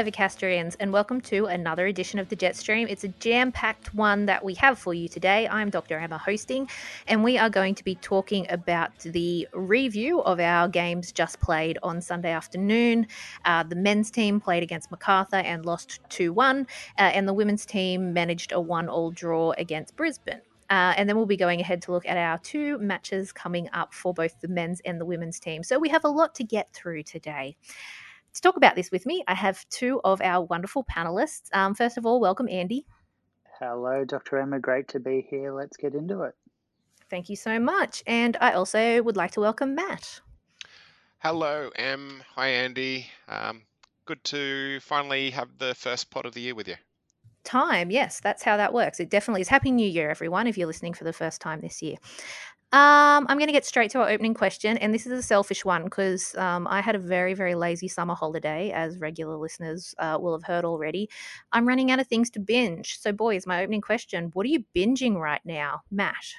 Overcastrians, and welcome to another edition of the Jetstream. It's a jam-packed one that we have for you today. I'm Dr. Emma hosting, and we are going to be talking about the review of our games just played on Sunday afternoon. The men's team played against Macarthur and lost 2-1, and the women's team managed a 1-1 draw against Brisbane. And then we'll be going ahead to look at our two matches coming up for both the men's and the women's team. So we have a lot to get through today. To talk about this with me, I have two of our wonderful panelists. First of all, welcome, Andy. Hello, Dr. Emma. Great to be here. Let's get into it. Thank you so much. And I also would like to welcome Matt. Hello, Em. Hi, Andy. Good to finally have the first pod of the year with you. Time, yes, that's how that works. It definitely is. Happy New Year, everyone, if you're listening for the first time this year. I'm going to get straight to our opening question, and this is a selfish one because I had a very, very lazy summer holiday, as regular listeners will have heard already. I'm running out of things to binge. So, boys, my opening question, what are you binging right now? Matt?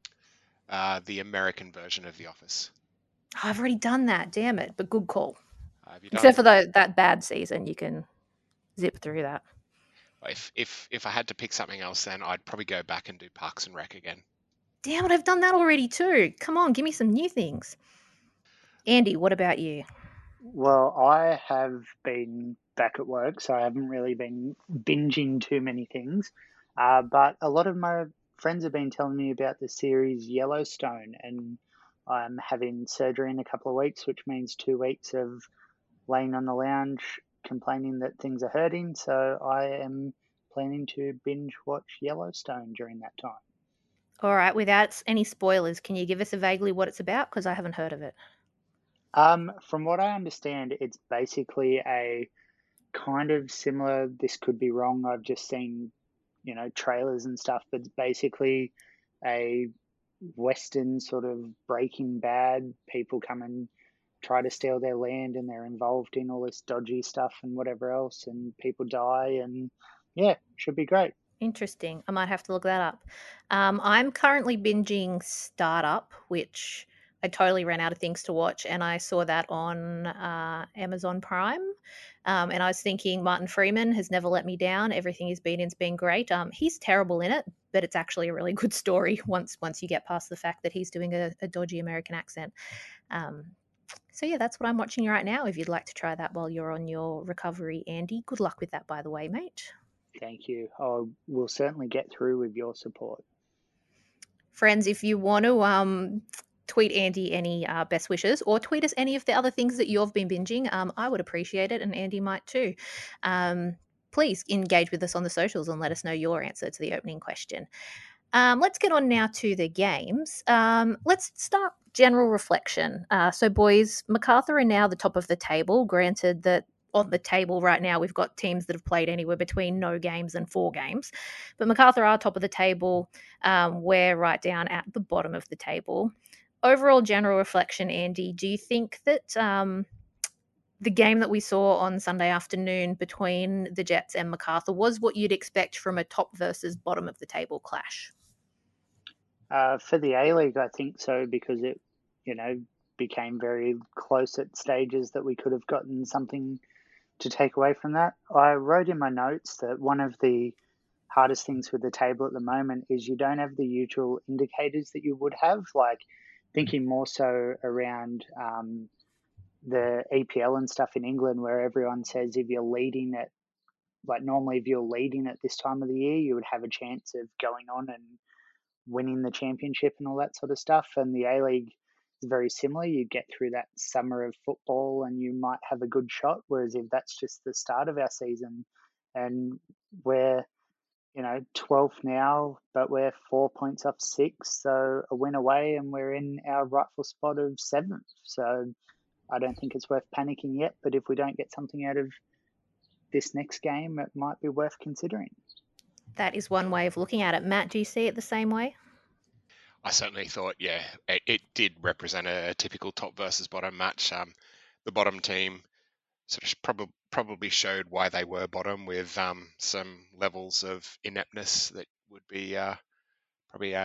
The American version of The Office. Oh, I've already done that, damn it, but good call. Have you done? Except for that bad season, you can zip through that. If I had to pick something else, then I'd probably go back and do Parks and Rec again. Damn it, I've done that already too. Come on, give me some new things. Andy, what about you? Well, I have been back at work, so I haven't really been binging too many things. But a lot of my friends have been telling me about the series Yellowstone, and I'm having surgery in a couple of weeks, which means 2 weeks of laying on the lounge complaining that things are hurting. So I am planning to binge watch Yellowstone during that time. All right, without any spoilers, can you give us a vaguely what it's about? Because I haven't heard of it. From what I understand, it's basically a kind of similar. This could be wrong. I've just seen, trailers and stuff, but it's basically a Western sort of Breaking Bad. People come and try to steal their land, and they're involved in all this dodgy stuff and whatever else, and people die, and yeah, should be great. Interesting. I might have to look that up. I'm currently binging Startup, which I totally ran out of things to watch, and I saw that on Amazon Prime. And I was thinking, Martin Freeman has never let me down. Everything he's been in's been great. He's terrible in it, but it's actually a really good story once you get past the fact that he's doing a dodgy American accent. Um, so yeah, that's what I'm watching right now. If you'd like to try that while you're on your recovery, Andy, good luck with that, by the way, mate. Thank you. I will certainly get through with your support. Friends, if you want to tweet Andy any best wishes or tweet us any of the other things that you've been binging, I would appreciate it, and Andy might too. Please engage with us on the socials and let us know your answer to the opening question. Let's get on now to the games. Let's start general reflection. So, boys, Macarthur are now the top of the table. Granted that on the table right now we've got teams that have played anywhere between no games and 4 games, but Macarthur are top of the table. We're right down at the bottom of the table. Overall, general reflection, Andy. Do you think that the game that we saw on Sunday afternoon between the Jets and Macarthur was what you'd expect from a top versus bottom of the table clash? For the A League, I think so because it, you know, became very close at stages that we could have gotten something to take away from that. I wrote in my notes that one of the hardest things with the table at the moment is you don't have the usual indicators that you would have, like thinking more so around the EPL and stuff in England, where everyone says if you're leading at, like normally if you're leading at this time of the year, you would have a chance of going on and winning the championship and all that sort of stuff. And the A League is very similar. You get through that summer of football and you might have a good shot. Whereas if that's just the start of our season and we're, 12th now, but we're 4 points off six, so a win away and we're in our rightful spot of seventh. So I don't think it's worth panicking yet, but if we don't get something out of this next game, it might be worth considering. That is one way of looking at it. Matt, do you see it the same way? I certainly thought, it did represent a typical top versus bottom match. The bottom team sort of probably showed why they were bottom with some levels of ineptness that would be probably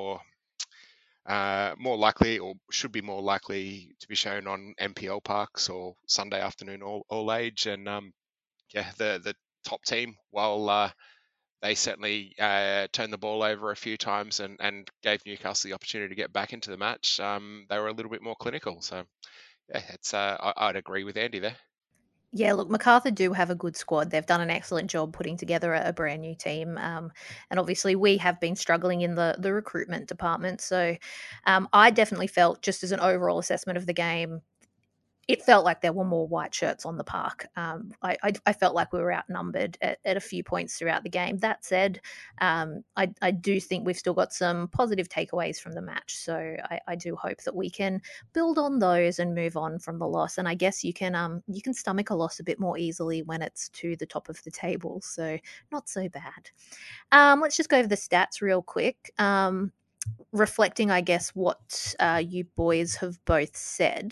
more likely or should be more likely to be shown on NPL parks or Sunday afternoon all age. And the top team, while they certainly turned the ball over a few times and gave Newcastle the opportunity to get back into the match. They were a little bit more clinical. So, yeah, I'd agree with Andy there. Yeah, look, Macarthur do have a good squad. They've done an excellent job putting together a brand new team. And obviously, we have been struggling in the recruitment department. So I definitely felt, just as an overall assessment of the game, it felt like there were more white shirts on the park. I felt like we were outnumbered at a few points throughout the game. That said, I do think we've still got some positive takeaways from the match. So I do hope that we can build on those and move on from the loss. And I guess you can stomach a loss a bit more easily when it's to the top of the table. So not so bad. Let's just go over the stats real quick. Reflecting, I guess, what you boys have both said.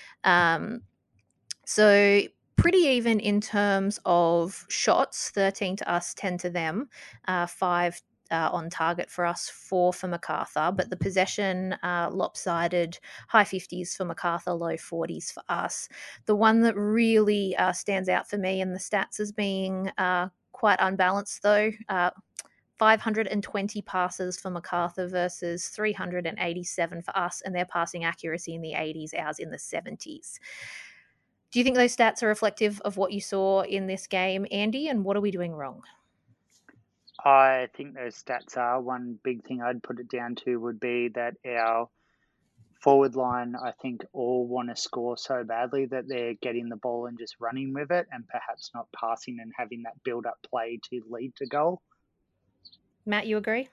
So pretty even in terms of shots, 13 to us, 10 to them, 5 on target for us, 4 for Macarthur, but the possession lopsided, high 50s for Macarthur, low 40s for us. The one that really stands out for me in the stats as being quite unbalanced, though, 520 passes for Macarthur versus 387 for us, and their passing accuracy in the 80s, ours in the 70s. Do you think those stats are reflective of what you saw in this game, Andy, and what are we doing wrong? I think those stats are. One big thing I'd put it down to would be that our forward line, I think, all want to score so badly that they're getting the ball and just running with it and perhaps not passing and having that build-up play to lead to goal. Matt, you agree?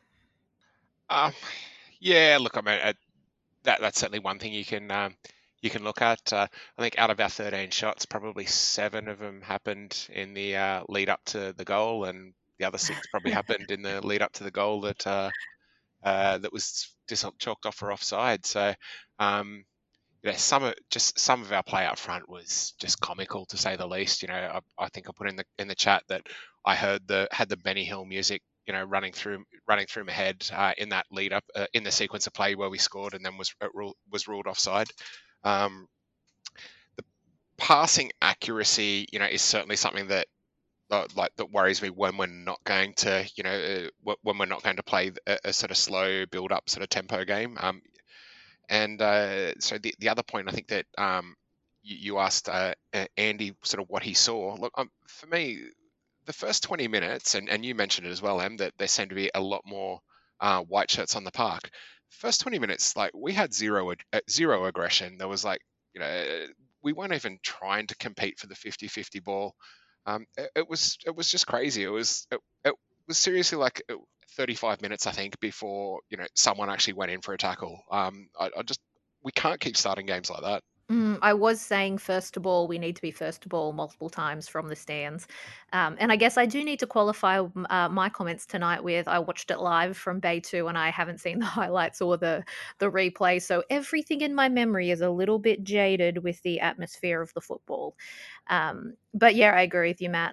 Yeah, look, I mean, that's certainly one thing you can look at. I think out of our 13 shots, probably 7 of them happened in the lead up to the goal, and the other 6 probably happened in the lead up to the goal that was just chalked off for offside. So, some of our play up front was just comical, to say the least. I think I put in the chat that I had the Benny Hill music, running through my head in that lead up in the sequence of play where we scored and then was ruled offside. The passing accuracy, is certainly something that that worries me when we're not going to, when we're not going to play a sort of slow build up sort of tempo game. And so the other point, I think that you asked Andy sort of what he saw. Look, for me, the first 20 minutes, and you mentioned it as well, Em, that there seemed to be a lot more white shirts on the park. First 20 minutes, like, we had zero aggression. There was we weren't even trying to compete for the 50-50 ball. It was just crazy. It was seriously like 35 minutes, I think, before someone actually went in for a tackle. We can't keep starting games like that. I was saying first to ball, we need to be first to ball multiple times from the stands. And I guess I do need to qualify my comments tonight with I watched it live from Bay 2 and I haven't seen the highlights or the replay. So everything in my memory is a little bit jaded with the atmosphere of the football. But yeah, I agree with you, Matt.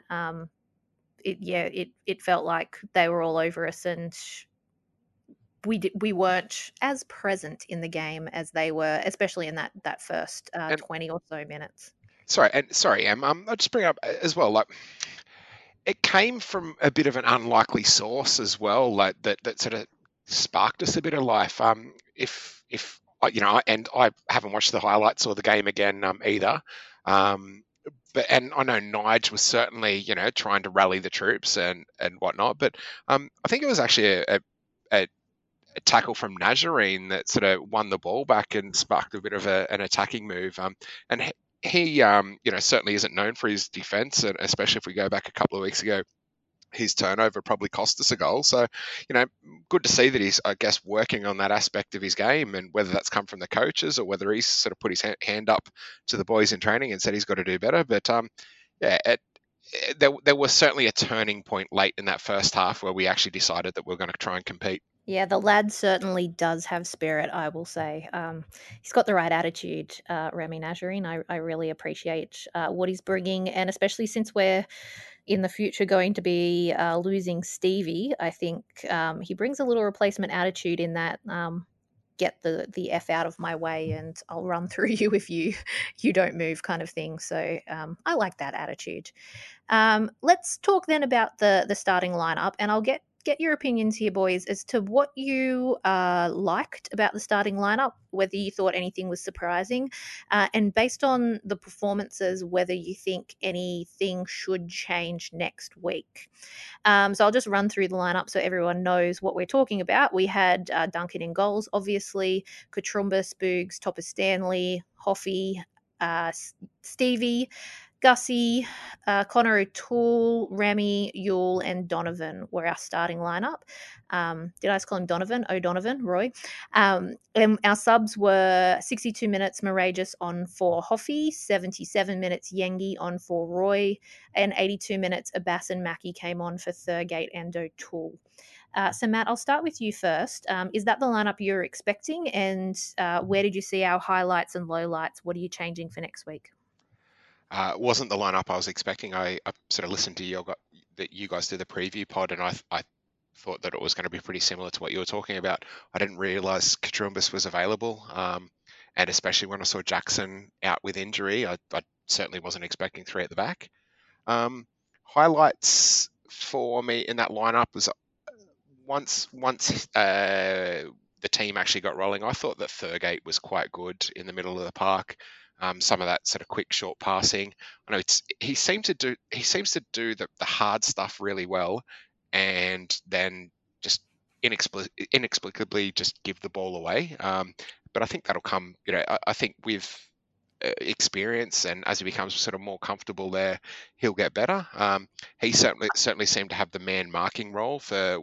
It felt like they were all over us, and we weren't as present in the game as they were, especially in that first 20 or so minutes. Sorry, Em. I'll just bring up as well, like, it came from a bit of an unlikely source as well, like that sort of sparked us a bit of life. If and I haven't watched the highlights or the game again either. And I know Nige was certainly trying to rally the troops and whatnot, but I think it was actually a tackle from Nazarene that sort of won the ball back and sparked a bit of an attacking move. And he certainly isn't known for his defense, and especially if we go back a couple of weeks ago, his turnover probably cost us a goal. So, good to see that he's, I guess, working on that aspect of his game, and whether that's come from the coaches or whether he's sort of put his hand up to the boys in training and said he's got to do better. But there was certainly a turning point late in that first half where we actually decided that we're going to try and compete. Yeah, the lad certainly does have spirit, I will say. He's got the right attitude, Remy Nazarene. I really appreciate what he's bringing, and especially since we're in the future going to be losing Stevie, I think he brings a little replacement attitude in that get the F out of my way and I'll run through you if you don't move, kind of thing. So I like that attitude. Let's talk then about the starting lineup, and I'll get your opinions here, boys, as to what you liked about the starting lineup, whether you thought anything was surprising, and based on the performances, whether you think anything should change next week. So I'll just run through the lineup so everyone knows what we're talking about. We had Duncan in goals, obviously, Katrumbas, Boogs, Topper Stanley, Hoffy, Stevie, Gussie, Connor O'Toole, Rami, Yule, and Donovan were our starting lineup. Did I just call him Donovan? O'Donovan, Roy. And our subs were 62 minutes Maragus on for Hoffy, 77 minutes Yengi on for Roy, and 82 minutes Abbas and Mackie came on for Thurgate and O'Toole. So, Matt, I'll start with you first. Is that the lineup you're expecting? And where did you see our highlights and lowlights? What are you changing for next week? Wasn't the lineup I was expecting. I sort of listened to that you guys did the preview pod, and I thought that it was going to be pretty similar to what you were talking about. I didn't realise Katrumbas was available, and especially when I saw Jackson out with injury, I certainly wasn't expecting three at the back. Highlights for me in that lineup was once the team actually got rolling, I thought that Thurgate was quite good in the middle of the park. Some of that sort of quick, short passing. I know he seems to do the hard stuff really well, and then just inexplicably just give the ball away. But I think that'll come. I think with experience, and as he becomes sort of more comfortable there, he'll get better. He certainly seemed to have the man marking role for.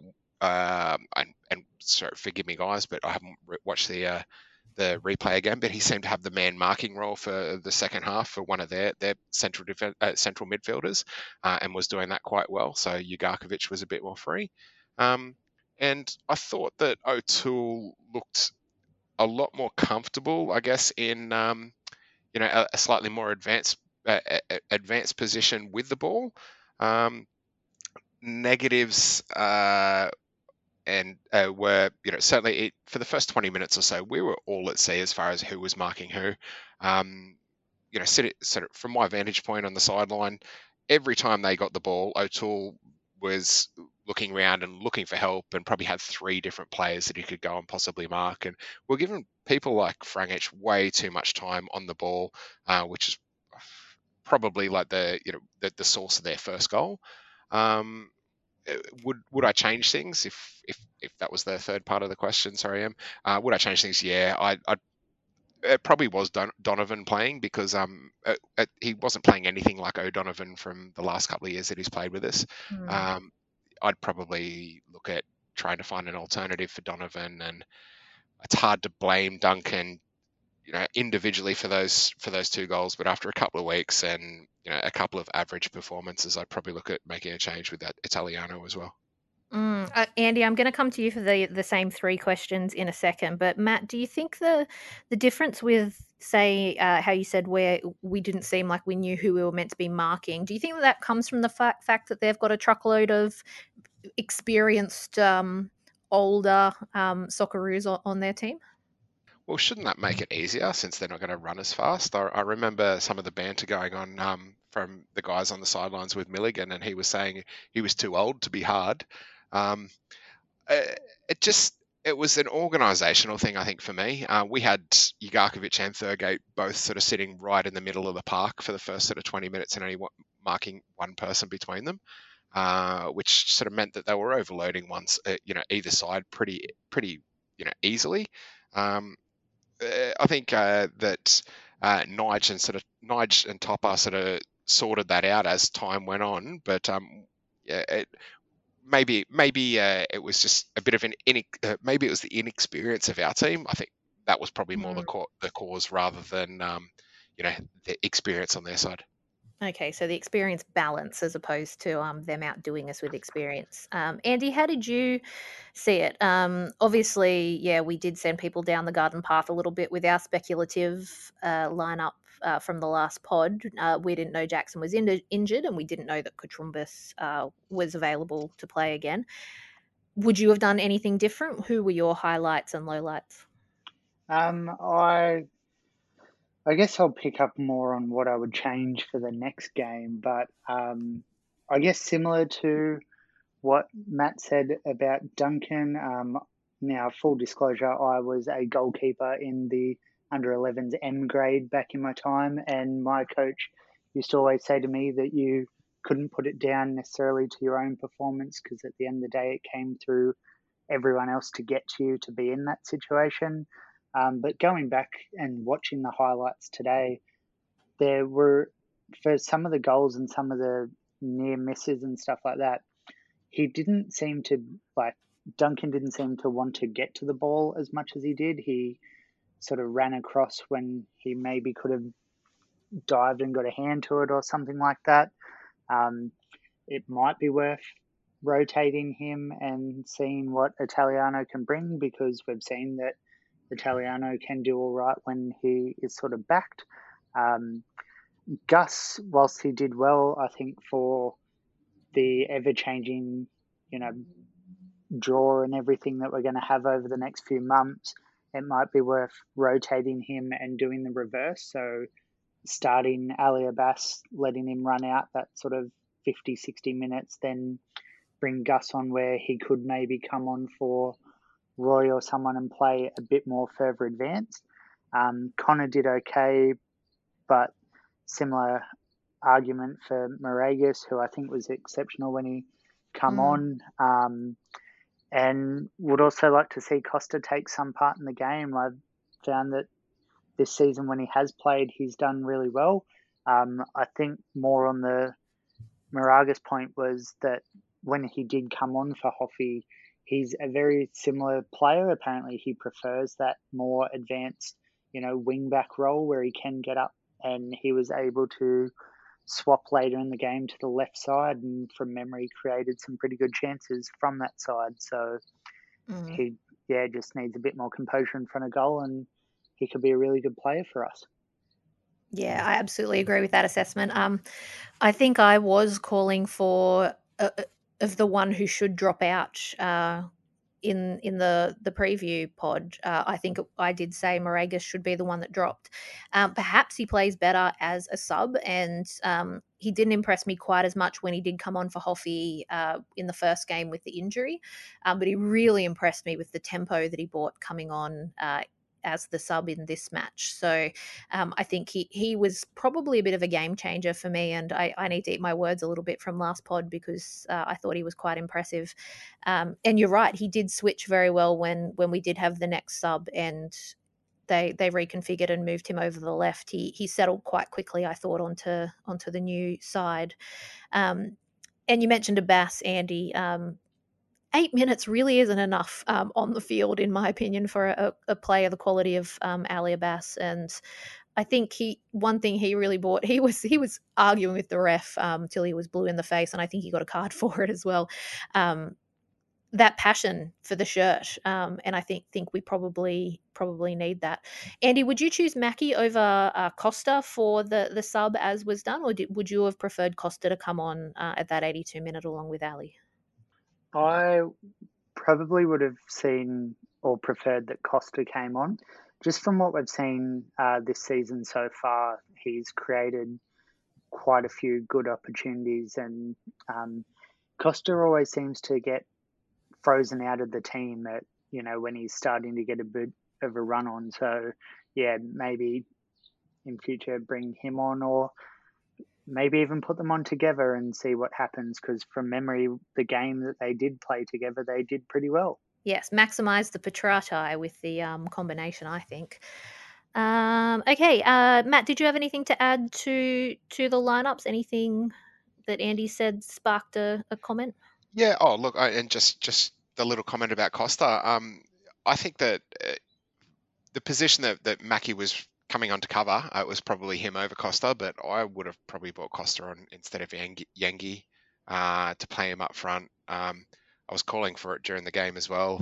And sorry, forgive me, guys, but I haven't watched the replay again. But he seemed to have the man marking role for the second half for one of their central midfielders, and was doing that quite well. So Ugarkovic was a bit more free, and I thought that O'Toole looked a lot more comfortable, I guess, in a slightly more advanced position with the ball. Negatives and were, certainly for the first 20 minutes or so, we were all at sea as far as who was marking who. Sort of from my vantage point on the sideline, every time they got the ball, O'Toole was looking around and looking for help, and probably had three different players that he could go and possibly mark. And we're giving people like Frangic way too much time on the ball, which is probably like the source of their first goal. Would I change things if that was the third part of the question? Sorry, would I change things? Yeah, it probably was Donovan playing, because he wasn't playing anything like O'Donovan from the last couple of years that he's played with us. I'd probably look at trying to find an alternative for Donovan, and it's hard to blame Duncan, individually for those two goals, but after a couple of weeks and a couple of average performances, I'd probably look at making a change with that Italiano as well. Andy, I'm going to come to you for the same three questions in a second, but Matt, do you think the difference with, say, how you said where we didn't seem like we knew who we were meant to be marking, do you think that comes from the fact that they've got a truckload of experienced older Socceroos on their team? Well, shouldn't that make it easier, since they're not going to run as fast? I remember some of the banter going on from the guys on the sidelines with Milligan, and he was saying he was too old to be hard. It was an organisational thing, I think, for me. We had Ugarkovic and Thurgate both sort of sitting right in the middle of the park for the first sort of 20 minutes, and only marking one person between them, which sort of meant that they were overloading either side pretty easily. I think that Nige and Topper sort of sorted that out as time went on, but maybe it was just a bit of maybe it was the inexperience of our team. I think that was probably more the cause, rather than the experience on their side. Okay, so the experience balance as opposed to them outdoing us with experience. Andy, how did you see it? Obviously, yeah, we did send people down the garden path a little bit with our speculative lineup from the last pod. We didn't know Jackson was injured, and we didn't know that Katrumbas was available to play again. Would you have done anything different? Who were your highlights and lowlights? I guess I'll pick up more on what I would change for the next game, but I guess similar to what Matt said about Duncan. Now, full disclosure, I was a goalkeeper in the under 11s M grade back in my time, and my coach used to always say to me that you couldn't put it down necessarily to your own performance because at the end of the day, it came through everyone else to get to you to be in that situation. But going back and watching the highlights today, there were, for some of the goals and some of the near misses and stuff like that, he didn't seem to, like, Duncan didn't seem to want to get to the ball as much as he did. He sort of ran across when he maybe could have dived and got a hand to it or something like that. Um, it might be worth rotating him and seeing what Italiano can bring, because we've seen that Italiano can do all right when he is sort of backed. Gus, whilst he did well, I think for the ever-changing, draw and everything that we're going to have over the next few months, it might be worth rotating him and doing the reverse. So starting Ali Abbas, letting him run out that sort of 50, 60 minutes, then bring Gus on where he could maybe come on for Roy or someone and play a bit more further advanced. Connor did okay, but similar argument for Moragas, who I think was exceptional when he come on. And would also like to see Costa take some part in the game. I've found that this season when he has played, he's done really well. I think more on the Moragas point was that when he did come on for Hoffy, he's a very similar player. Apparently he prefers that more advanced, wing back role where he can get up, and he was able to swap later in the game to the left side and from memory created some pretty good chances from that side. So he just needs a bit more composure in front of goal, and he could be a really good player for us. Yeah, I absolutely agree with that assessment. I think I was calling for of the one who should drop out in the preview pod. I think I did say Moragas should be the one that dropped. Perhaps he plays better as a sub, and he didn't impress me quite as much when he did come on for Hoffy in the first game with the injury, but he really impressed me with the tempo that he brought coming on as the sub in this match. So I think he was probably a bit of a game changer for me, and I need to eat my words a little bit from last pod because I thought he was quite impressive. And you're right, he did switch very well when we did have the next sub and they reconfigured and moved him over the left. He settled quite quickly, I thought, onto the new side. And you mentioned Abbas, Andy. 8 minutes really isn't enough on the field, in my opinion, for a player the quality of Ali Abbas. And I think one thing he really brought, he was arguing with the ref till he was blue in the face, and I think he got a card for it as well. That passion for the shirt, and I think we probably need that. Andy, would you choose Mackie over Costa for the sub as was done, or would you have preferred Costa to come on at that 82-minute along with Ali? I probably would have seen or preferred that Costa came on. Just from what we've seen this season so far, he's created quite a few good opportunities, and Costa always seems to get frozen out of the team at, when he's starting to get a bit of a run on. So yeah, maybe in future bring him on, or maybe even put them on together and see what happens, because from memory, the game that they did play together, they did pretty well. Yes, maximise the Petrati with the combination, I think. Okay, Matt, did you have anything to add to the lineups? Anything that Andy said sparked a comment? Yeah. Oh, look, and just the little comment about Costa. I think that the position that Mackie was coming on to cover, it was probably him over Costa, but I would have probably brought Costa on instead of Yengi to play him up front. I was calling for it during the game as well.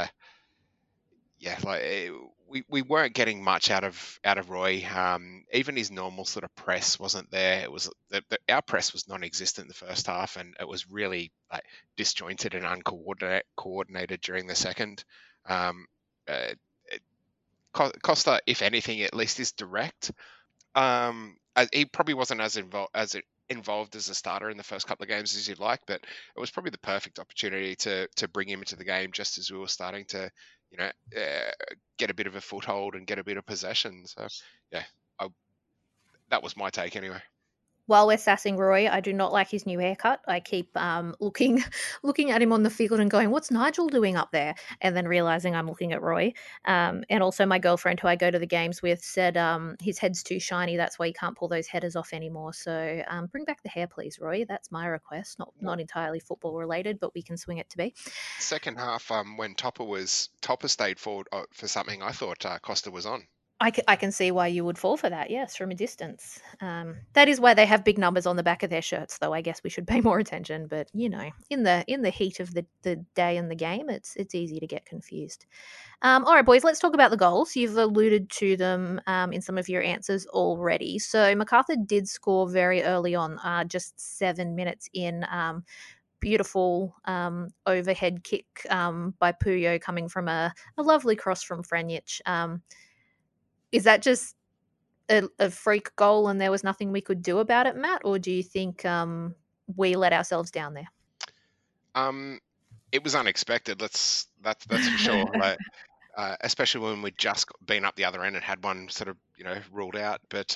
We weren't getting much out of Roy. Even his normal sort of press wasn't there. It was our press was non-existent in the first half, and it was really disjointed and uncoordinated during the second. Costa, if anything, at least is direct. He probably wasn't as involved as a starter in the first couple of games as you'd like, but it was probably the perfect opportunity to bring him into the game just as we were starting to, get a bit of a foothold and get a bit of possession. So, yeah, that was my take anyway. While we're sassing Roy, I do not like his new haircut. I keep looking at him on the field and going, "What's Nigel doing up there?" And then realizing I'm looking at Roy. And also, my girlfriend, who I go to the games with, said his head's too shiny. That's why he can't pull those headers off anymore. So bring back the hair, please, Roy. That's my request. Not entirely football related, but we can swing it to be. Second half, when Topper stayed forward for something, I thought Costa was on. I can see why you would fall for that, yes, from a distance. That is why they have big numbers on the back of their shirts, though. I guess we should pay more attention. But in the heat of the day and the game, it's easy to get confused. All right, boys, let's talk about the goals. You've alluded to them in some of your answers already. So MacArthur did score very early on, just 7 minutes in. Beautiful overhead kick by Puyo coming from a lovely cross from Franjic. Is that just a freak goal and there was nothing we could do about it, Matt? Or do you think we let ourselves down there? It was unexpected. That's for sure. Especially when we'd just been up the other end and had one sort of ruled out. But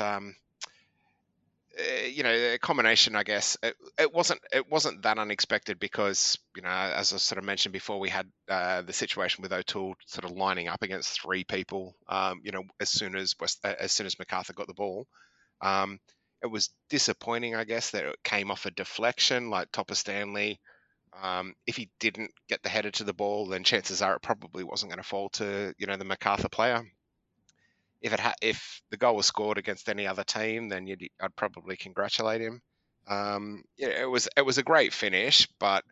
a combination, I guess. It wasn't that unexpected because as I sort of mentioned before, we had the situation with O'Toole sort of lining up against three people. As soon as MacArthur got the ball, it was disappointing, I guess, that it came off a deflection like Topper Stanley. If he didn't get the header to the ball, then chances are it probably wasn't going to fall to the MacArthur player. If the goal was scored against any other team, then I'd probably congratulate him. It was a great finish, but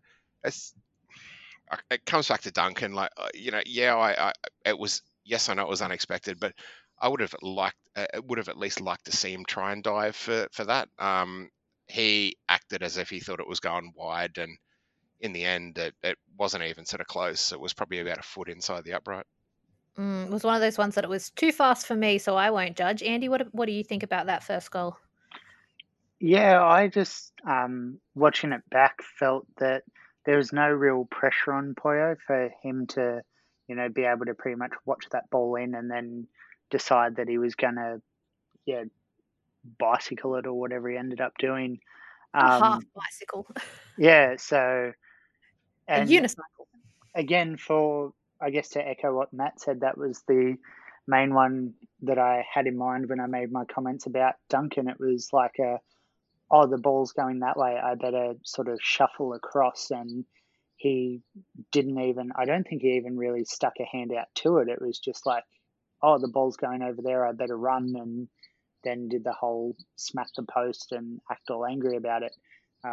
it comes back to Duncan. It was, yes, I know it was unexpected, but I would have at least liked to see him try and dive for that. He acted as if he thought it was going wide, and in the end, it wasn't even sort of close. It was probably about a foot inside the upright. It was one of those ones that it was too fast for me, so I won't judge. Andy, what do you think about that first goal? Yeah, I just watching it back felt that there was no real pressure on Puyo for him to, be able to pretty much watch that ball in and then decide that he was gonna, bicycle it or whatever he ended up doing. A half bicycle. Yeah, so a unicycle. Again, I guess to echo what Matt said, that was the main one that I had in mind when I made my comments about Duncan. It was like the ball's going that way, I better sort of shuffle across. And I don't think he even really stuck a hand out to it. It was just like, the ball's going over there, I better run, and then did the whole smack the post and act all angry about it.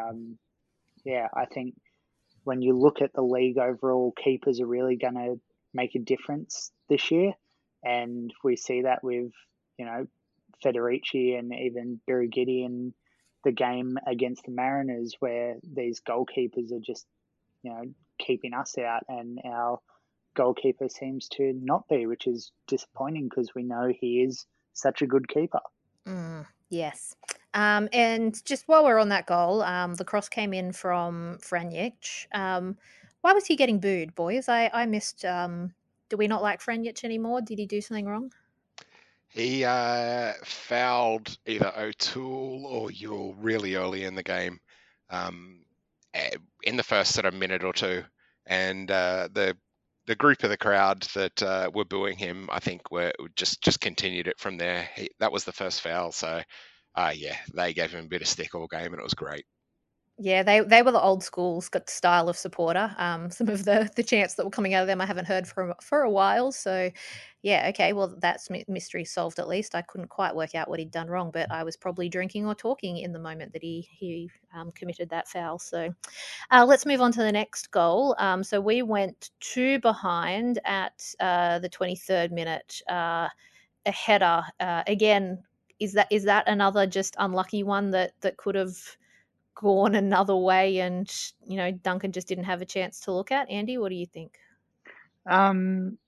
I think when you look at the league overall, keepers are really going to make a difference this year. And we see that with, Federici and even Birighitti in the game against the Mariners, where these goalkeepers are just, keeping us out, and our goalkeeper seems to not be, which is disappointing because we know he is such a good keeper. Yes. And just while we're on that goal, the cross came in from Franjic. Why was he getting booed, boys? I missed. Do we not like Franjic anymore? Did he do something wrong? He fouled either O'Toole or Ewell really early in the game, in the first sort of minute or two, and the group of the crowd that were booing him, I think, were just continued it from there. That was the first foul, so they gave him a bit of stick all game, and it was great. Yeah, they were the old school style of supporter. Some of the chants that were coming out of them I haven't heard for a while. So, yeah, okay, well, that's mystery solved at least. I couldn't quite work out what he'd done wrong, but I was probably drinking or talking in the moment that he committed that foul. So, let's move on to the next goal. So we went 2 behind at the 23rd minute. A header again. Is that another just unlucky one that could have gone another way, and Duncan just didn't have a chance to look at? Andy, what do you think?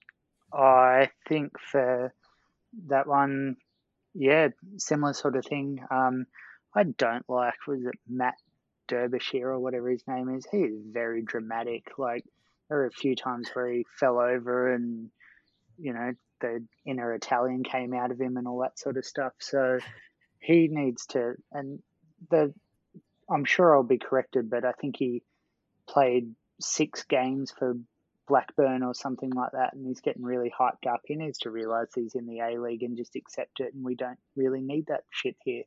I think for that one, yeah, similar sort of thing. I don't like, was it Matt Derbyshire or whatever his name is? He is very dramatic. Like, there were a few times where he fell over and, the inner Italian came out of him and all that sort of stuff. So he needs to, and I'm sure I'll be corrected, but I think he played 6 games for Blackburn or something like that, and he's getting really hyped up. He needs to realise he's in the A League and just accept it, and we don't really need that shit here.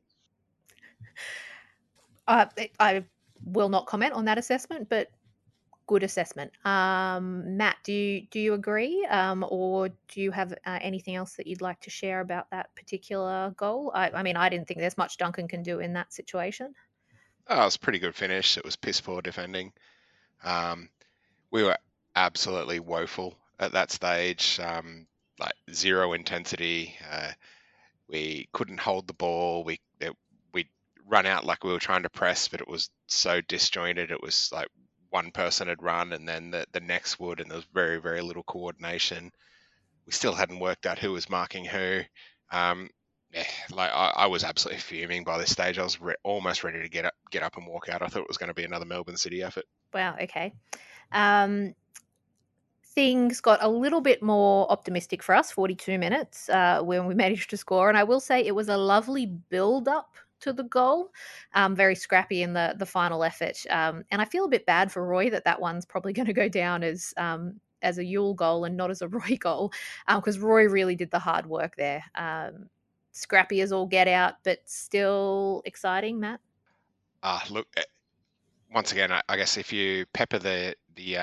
I will not comment on that assessment, but good assessment. Matt, do you agree, or do you have anything else that you'd like to share about that particular goal? I mean, I didn't think there's much Duncan can do in that situation. Oh, it was a pretty good finish. It was piss poor defending. We were absolutely woeful at that stage. Like zero intensity. We couldn't hold the ball. We'd run out like we were trying to press, but it was so disjointed. It was like one person had run and then the next would, and there was very, very little coordination. We still hadn't worked out who was marking who. Like I was absolutely fuming by this stage. I was almost ready to get up and walk out. I thought it was going to be another Melbourne City effort. Wow. Okay. Things got a little bit more optimistic for us, 42 minutes, when we managed to score. And I will say it was a lovely build-up to the goal, very scrappy in the final effort. And I feel a bit bad for Roy that one's probably going to go down as a Yule goal and not as a Roy goal, because Roy really did the hard work there. Scrappy as all get out, but still exciting, Matt. Look, once again, I guess if you pepper the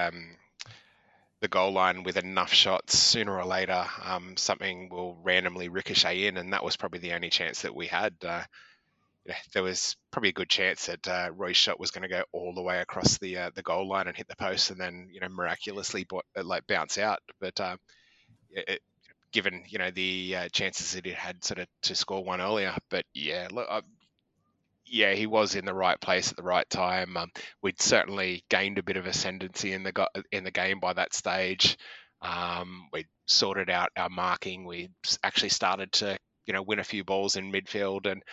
goal line with enough shots, sooner or later, something will randomly ricochet in, and that was probably the only chance that we had. There was probably a good chance that Roy's shot was going to go all the way across the goal line and hit the post, and then miraculously bounce out. But given the chances that he had sort of to score one earlier, but yeah, look, he was in the right place at the right time. We'd certainly gained a bit of ascendancy in the game by that stage. We'd sorted out our marking. We actually started to win a few balls in midfield, and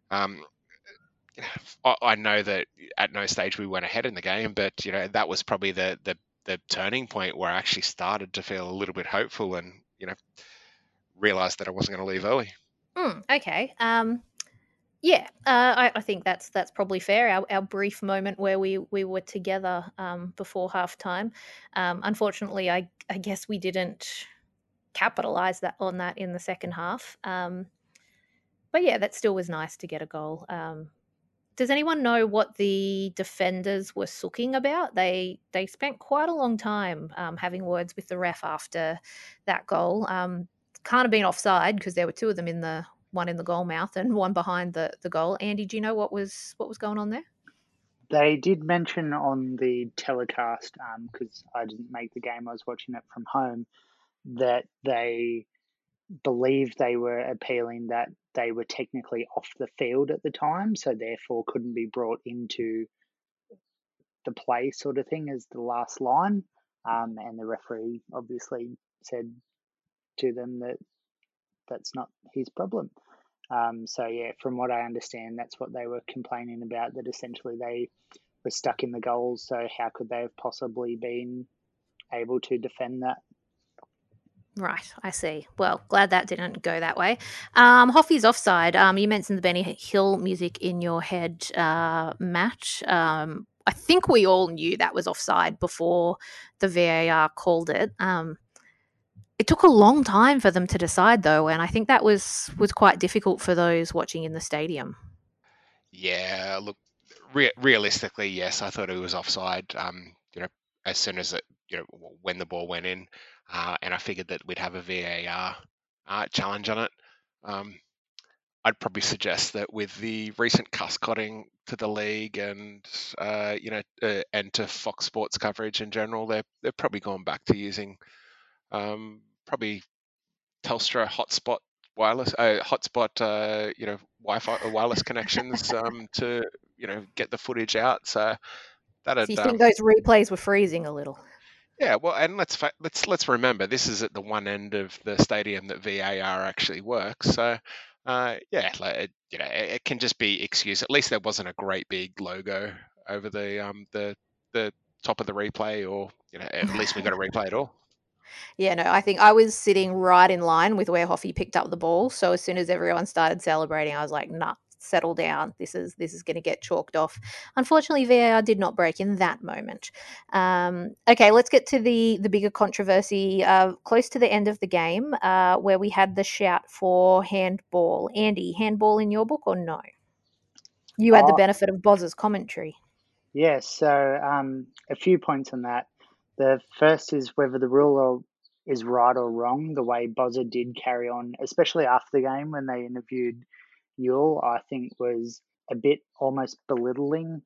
I know that at no stage we went ahead in the game, but that was probably the turning point where I actually started to feel a little bit hopeful and realised that I wasn't going to leave early. Okay. Yeah, I think that's probably fair. Our brief moment where we were together before halftime. Unfortunately, I guess we didn't capitalize on that in the second half. But yeah, that still was nice to get a goal. Does anyone know what the defenders were sooking about? They spent quite a long time having words with the ref after that goal. Can't have been offside because there were two of them in the one in the goal mouth and one behind the goal. Andy, do you know what was going on there? They did mention on the telecast, because I didn't make the game, I was watching it from home, that they believed they were appealing that they were technically off the field at the time, so therefore couldn't be brought into the play sort of thing as the last line. And the referee obviously said to them that that's not his problem. So yeah, from what I understand, that's what they were complaining about, that essentially they were stuck in the goals, so how could they have possibly been able to defend that? Right, I see. Well, glad that didn't go that way. Hoffy's offside. You mentioned the Benny Hill music in your head, Matt. I think we all knew that was offside before the VAR called it. It took a long time for them to decide, though, and I think that was quite difficult for those watching in the stadium. Yeah, look, realistically, yes, I thought it was offside. As soon as when the ball went in, and I figured that we'd have a VAR challenge on it. I'd probably suggest that with the recent cutting to the league and and to Fox Sports coverage in general, they're probably gone back to using probably Telstra hotspot Wi-Fi wireless connections to get the footage out. So So you think those replays were freezing a little? Yeah, well, and let's remember this is at the one end of the stadium that VAR actually works. So, yeah, it can just be excused. At least there wasn't a great big logo over the top of the replay, or at least we got a replay at all. Yeah, no, I think I was sitting right in line with where Hoffy picked up the ball. So as soon as everyone started celebrating, I was like, nah, settle down. This is going to get chalked off. Unfortunately, VAR did not break in that moment. Okay, let's get to the bigger controversy close to the end of the game, where we had the shout for handball. Andy, handball in your book or no? You had the Oh, benefit of Boz's commentary. yes. So a few points on that. The first is whether the rule is right or wrong. The way Bozza did carry on, especially after the game when they interviewed Yule, I think was a bit almost belittling.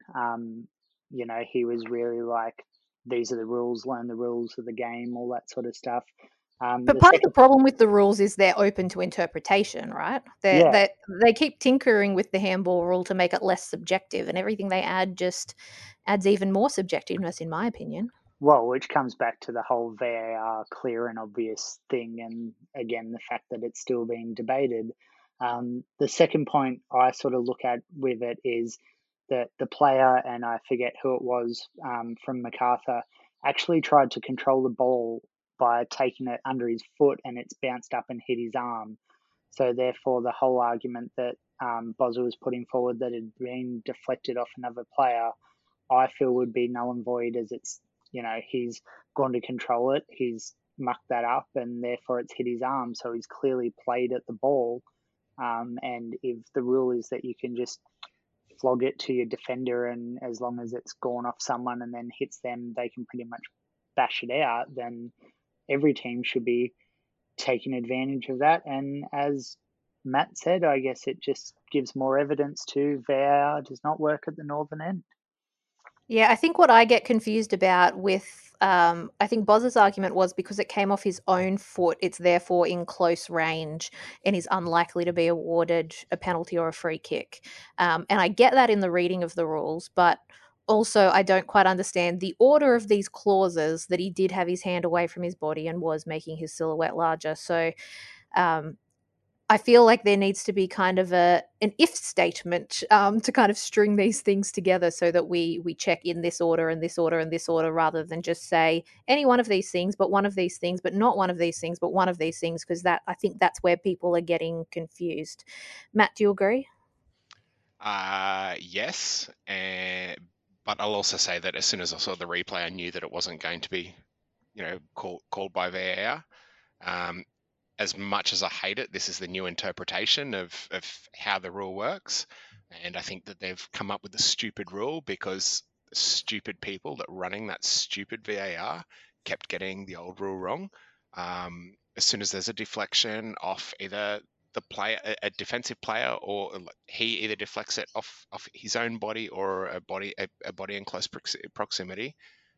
He was really like, "These are the rules. Learn the rules of the game," all that sort of stuff. But The part of the second, problem with the rules is they're open to interpretation, right? yeah, They keep tinkering with the handball rule to make it less subjective, and everything they add just adds even more subjectiveness, in my opinion. well, which comes back to the whole VAR clear and obvious thing, and again, the fact that it's still being debated. The second point I sort of look at with it is that the player, and I forget who it was from MacArthur, actually tried to control the ball by taking it under his foot and it's bounced up and hit his arm. So, therefore, the whole argument that Boswell was putting forward that it had been deflected off another player, I feel would be null and void as it's, he's gone to control it, he's mucked that up, and therefore it's hit his arm. So he's clearly played at the ball. And if the rule is that you can just flog it to your defender, and as long as it's gone off someone and then hits them, they can pretty much bash it out, then every team should be taking advantage of that. And as Matt said, I guess it just gives more evidence to VAR does not work at the northern end. Yeah, I think what I get confused about with I think Boz's argument was because it came off his own foot, it's therefore in close range and is unlikely to be awarded a penalty or a free kick. And I get that in the reading of the rules, but also I don't quite understand the order of these clauses that he did have his hand away from his body and was making his silhouette larger. So um, I feel like there needs to be kind of an if statement to kind of string these things together so that we check in this order and this order and this order rather than just say any one of these things, but one of these things, but not one of these things, but one of these things, because that I think that's where people are getting confused. Matt, do you agree? Yes, but I'll also say that as soon as I saw the replay, I knew that it wasn't going to be, called by VAR. As much as I hate it, this is the new interpretation of how the rule works. And I think that they've come up with a stupid rule because the stupid people that running that stupid VAR kept getting the old rule wrong. As soon as there's a deflection off either the player, a defensive player, or he either deflects it off his own body or a body in close proximity,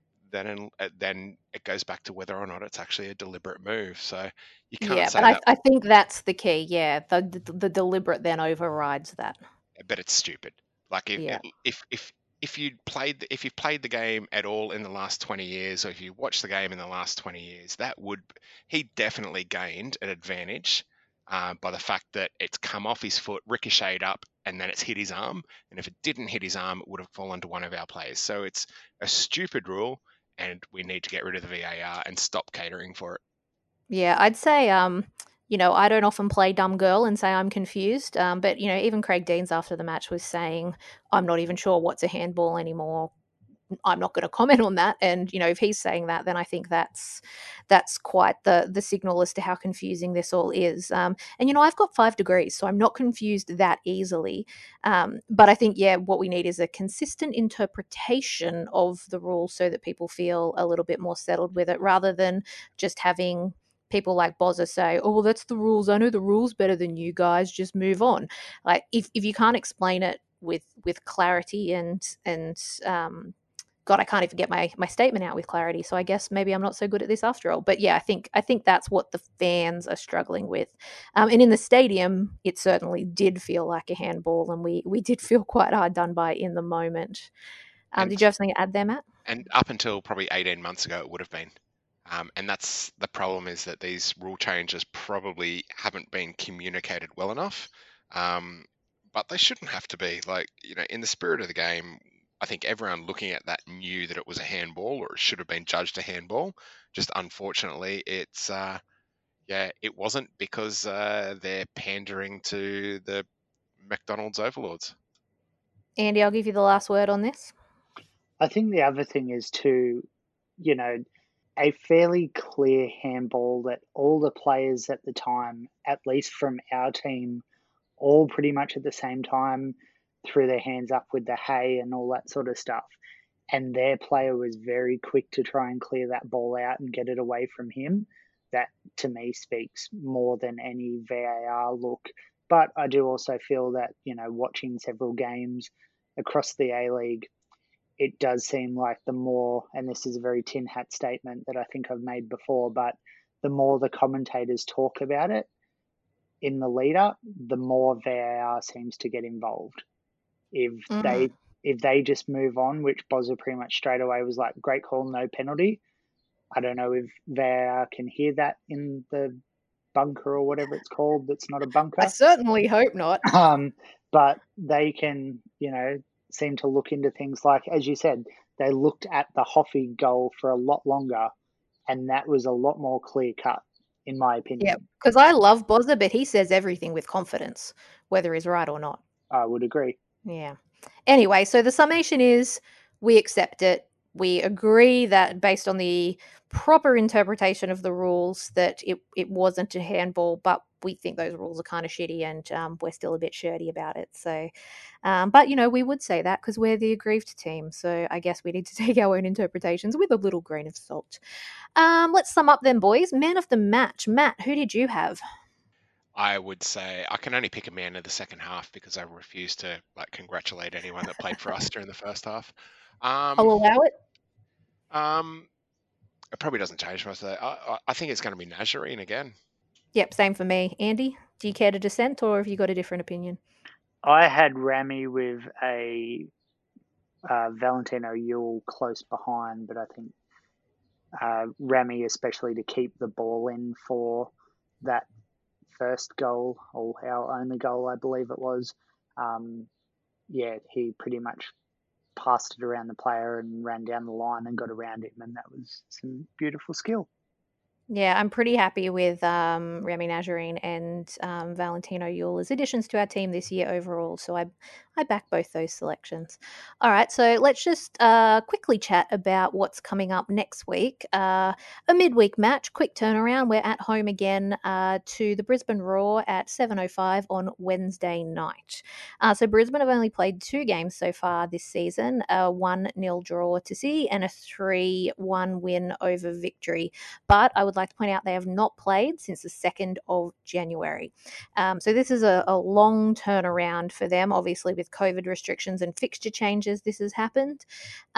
then it goes back to whether or not it's actually a deliberate move. So you can't Yeah, say but that, I think that's the key. Yeah, the deliberate then overrides that. but it's stupid. Like Yeah. if you've played the game at all in the last 20 years, or if you watched the game in the last 20 years, he definitely gained an advantage by the fact that it's come off his foot, ricocheted up, and then it's hit his arm. And if it didn't hit his arm, it would have fallen to one of our players. So it's a stupid rule, and we need to get rid of the VAR and stop catering for it. Yeah, I'd say, I don't often play dumb girl and say I'm confused. But even Craig Deans after the match was saying, I'm not even sure what's a handball anymore. I'm not going to comment on that. And if he's saying that, then I think that's quite the signal as to how confusing this all is. And I've got 5 degrees, so I'm not confused that easily. But I think what we need is a consistent interpretation of the rule so that people feel a little bit more settled with it, rather than just having people like Bozza say, "Oh, well, that's the rules. I know the rules better than you guys. Just move on." Like if you can't explain it with clarity and God, I can't even get my statement out with clarity. So I guess maybe I'm not so good at this after all. But yeah, I think that's what the fans are struggling with. And in the stadium, it certainly did feel like a handball, and we did feel quite hard done by in the moment. And Did you have something to add there, Matt? up until probably 18 months ago, it would have been. And that's the problem, is that these rule changes probably haven't been communicated well enough. But they shouldn't have to be. Like, in the spirit of the game, I think everyone looking at that knew that it was a handball, or it should have been judged a handball. Just unfortunately, it wasn't, because they're pandering to the McDonald's overlords. Andy, I'll give you the last word on this. I think the other thing is a fairly clear handball that all the players at the time, at least from our team, all pretty much at the same time threw their hands up with the hay and all that sort of stuff. And their player was very quick to try and clear that ball out and get it away from him. That, to me, speaks more than any VAR look. But I do also feel that, watching several games across the A-League, it does seem like the more, and this is a very tin hat statement that I think I've made before, but the more the commentators talk about it in the lead up, the more VAR seems to get involved. If they just move on, which Bozza pretty much straight away was like, great call, no penalty. I don't know if VAR can hear that in the bunker or whatever it's called. That's not a bunker. I certainly hope not. But they can, seem to look into things like, as you said, they looked at the Hoffy goal for a lot longer, and that was a lot more clear cut, in my opinion. Yeah, because I love Bozza, but he says everything with confidence, whether he's right or not. I would agree. Yeah. Anyway, so the summation is we accept it. We agree that based on the proper interpretation of the rules that it wasn't a handball, but we think those rules are kind of shitty, and we're still a bit shirty about it. So, but we would say that because we're the aggrieved team. So I guess we need to take our own interpretations with a little grain of salt. Let's sum up then, boys. Man of the match. Matt, who did you have? I would say I can only pick a man of the second half, because I refuse to congratulate anyone that played for us during the first half. I'll allow it. It probably doesn't change much. I think it's going to be Nazarene again. Yep, same for me. Andy, do you care to dissent, or have you got a different opinion? I had Rami with a Valentino Yule close behind, but I think Rami, especially to keep the ball in for that first goal, or our only goal, I believe it was. He pretty much passed it around the player and ran down the line and got around him, and that was some beautiful skill. Yeah, I'm pretty happy with Remy Nazarene and Valentino Yule as additions to our team this year overall. So I back both those selections. All right, so let's just quickly chat about what's coming up next week. A midweek match, quick turnaround. We're at home again to the Brisbane Roar at 7:05 on Wednesday night. So Brisbane have only played 2 games so far this season, a 1-0 draw to City and a 3-1 win over Victory. But I would like to point out they have not played since the 2nd of January. So this is a long turnaround for them. Obviously, with COVID restrictions and fixture changes, this has happened.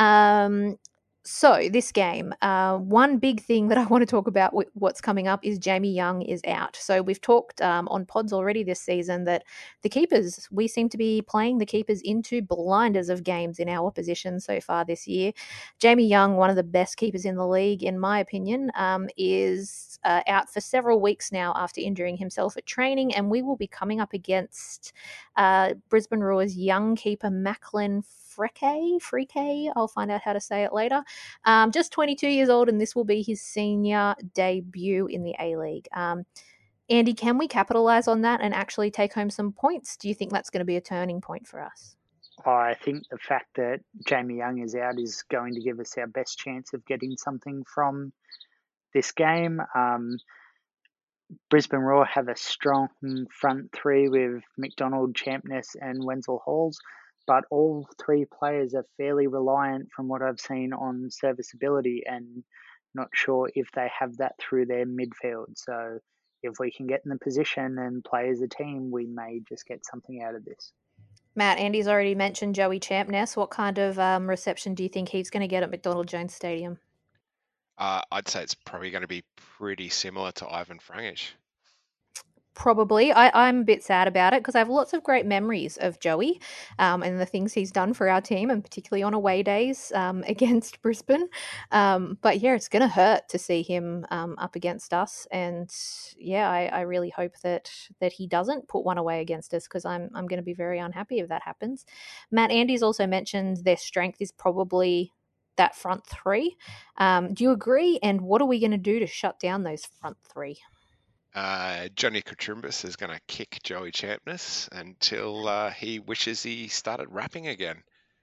So this game, one big thing that I want to talk about what's coming up is Jamie Young is out. So we've talked on pods already this season that the keepers, we seem to be playing the keepers into blinders of games in our opposition so far this year. Jamie Young, one of the best keepers in the league, in my opinion, is out for several weeks now after injuring himself at training, and we will be coming up against Brisbane Roar's young keeper, Macklin Freke, I'll find out how to say it later. Just 22 years old, and this will be his senior debut in the A-League. Andy, can we capitalize on that and actually take home some points? Do you think that's going to be a turning point for us? I think the fact that Jamie Young is out is going to give us our best chance of getting something from this game. Brisbane Roar have a strong front three with McDonald, Champness, and Wenzel Halls, but all 3 players are fairly reliant, from what I've seen, on serviceability, and not sure if they have that through their midfield. So if we can get in the position and play as a team, we may just get something out of this. Matt, Andy's already mentioned Joey Champness. What kind of reception do you think he's going to get at McDonald Jones Stadium? I'd say it's probably going to be pretty similar to Ivan Frangic. Probably. I'm a bit sad about it because I have lots of great memories of Joey and the things he's done for our team, and particularly on away days against Brisbane. But yeah, it's going to hurt to see him up against us. And yeah, I really hope that he doesn't put one away against us because I'm going to be very unhappy if that happens. Matt, Andy's also mentioned their strength is probably that front three. Do you agree? And what are we going to do to shut down those front three? Johnny Katumbis is going to kick Joey Champness until he wishes he started rapping again.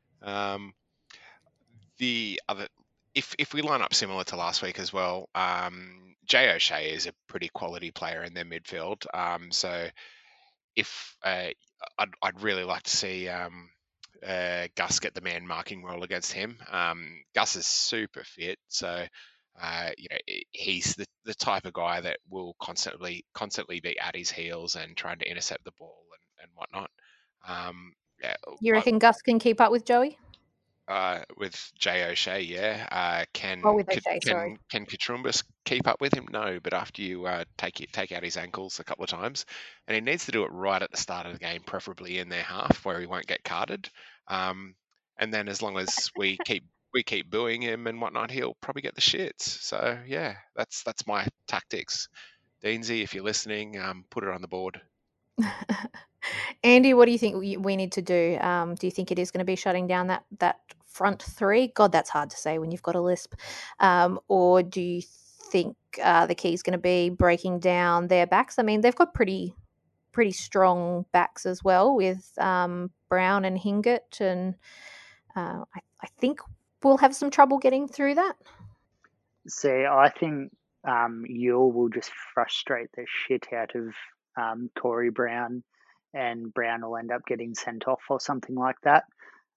The other, if we line up similar to last week as well, Jay O'Shea is a pretty quality player in their midfield. So if I'd really like to see Gus get the man marking role against him. Gus is super fit, so he's the type of guy that will constantly be at his heels and trying to intercept the ball and whatnot. Yeah, You reckon Gus can keep up with Joey? with Jay O'Shea, yeah. With O'Shea, sorry. Can Katrumbis keep up with him? No, but after you take out his ankles a couple of times, and he needs to do it right at the start of the game, preferably in their half where he won't get carded. And then as long as we keep booing him and whatnot, he'll probably get the shits. So yeah, that's my tactics. Deansy, if you're listening, put it on the board. Andy, what do you think we need to do? Do you think it is going to be shutting down that front three? God, that's hard to say when you've got a lisp. Or do you think the key is going to be breaking down their backs? I mean, they've got pretty strong backs as well with Brown and Hingett, and I think we'll have some trouble getting through that. See, I think Yule will just frustrate the shit out of Corey Brown, and Brown will end up getting sent off or something like that.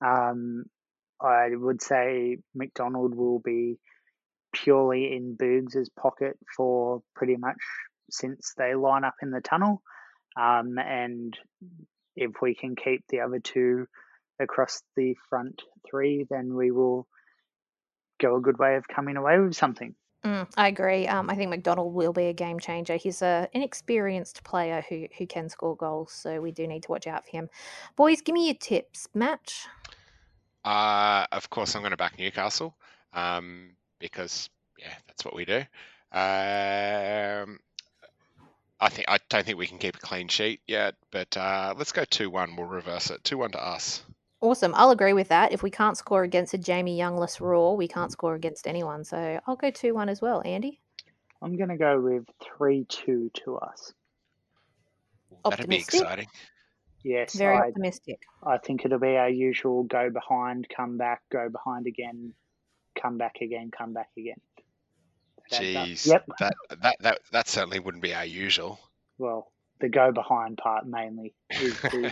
I would say McDonald will be purely in Boogs' pocket for pretty much since they line up in the tunnel. And if we can keep the other two across the front three, then we will go a good way of coming away with something. I agree. I think McDonald will be a game changer. He's an inexperienced player who can score goals, so we do need to watch out for him. Boys, give me your tips. Matt? Of course, I'm going to back Newcastle because that's what we do. I don't think we can keep a clean sheet yet, but let's go 2-1. We'll reverse it. 2-1 to us. Awesome. I'll agree with that. If we can't score against a Jamie Youngless Raw, we can't score against anyone. So I'll go 2-1 as well. Andy? I'm going to go with 3-2 to us. That'd be exciting. Yes, very optimistic. I think it'll be our usual go behind, come back, go behind again, come back again, come back again. Jeez, yep. That certainly wouldn't be our usual. Well, the go behind part mainly is the